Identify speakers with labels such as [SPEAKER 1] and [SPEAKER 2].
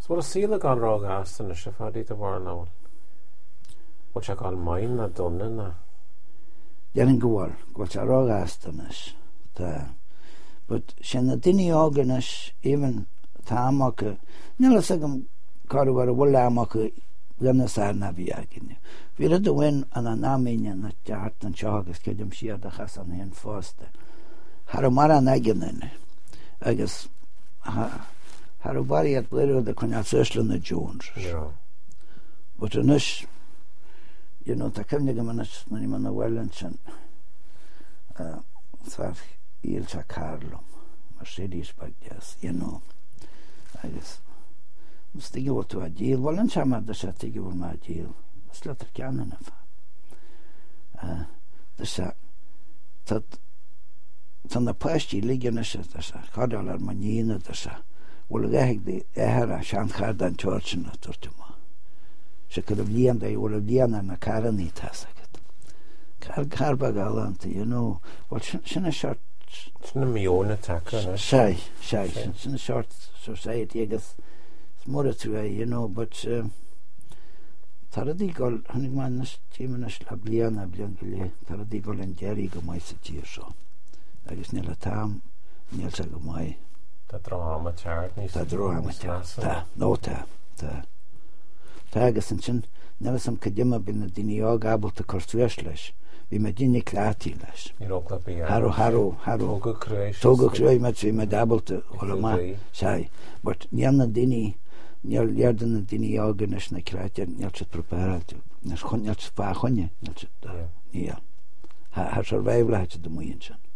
[SPEAKER 1] So a síle gan rága astan na sifadí a bhar náil. Wat se gáil main na dunne na?
[SPEAKER 2] Dean gwyl se rága astan is. But sin na dini áganis, even tá amach, nila sagam caru war a wala amach gana sár na bhí agin. Bhí rud a win an an amíine na teart an seagus cedum siad a chas an hen fásta. Har mar an agin agus har a bariad bliru da cunna syslan na Jones.
[SPEAKER 1] Yeah.
[SPEAKER 2] But an is, ta cefnig am anas na ni man a Wellington svar Ilsa Carlum Mercedes Bagdias, agus stigi bhil tú a díl, bhil an seamad da se tigi bhil ma díl, is letar ceanna fa. Da se, tan na páistí lígana se, da se, cadal ar manína da se, bhil gaig di ehara sean chardan tjortsina turtuma. Se cad a bhlian da, bhil a bhlian na caraní tasagad. Carba galanti, bhil sinna sort
[SPEAKER 1] Sinna miona taka, no?
[SPEAKER 2] Sei, sinna sort society agus smóra tú but tar a dígol, hannig man nas tímanas la blian gile, tar a dígol an geri go mai sa tír so. Agus nila tam, nil sa go mai.
[SPEAKER 1] Ta dráma teart, ní
[SPEAKER 2] Ta dráma teart, ta. Ta agus an sin, nila sam cadima bin na dini ág abal ta corsuas leis. Vi me dini klati leis. Haro.
[SPEAKER 1] Toga
[SPEAKER 2] cruis met vi me dabelte holma. Sai. But nianna dini, nial jardan dini áganis na klati, nial sit preparat. Nes kon nial spa chonje, nial sit. Ja. Har survival hat de muien sin.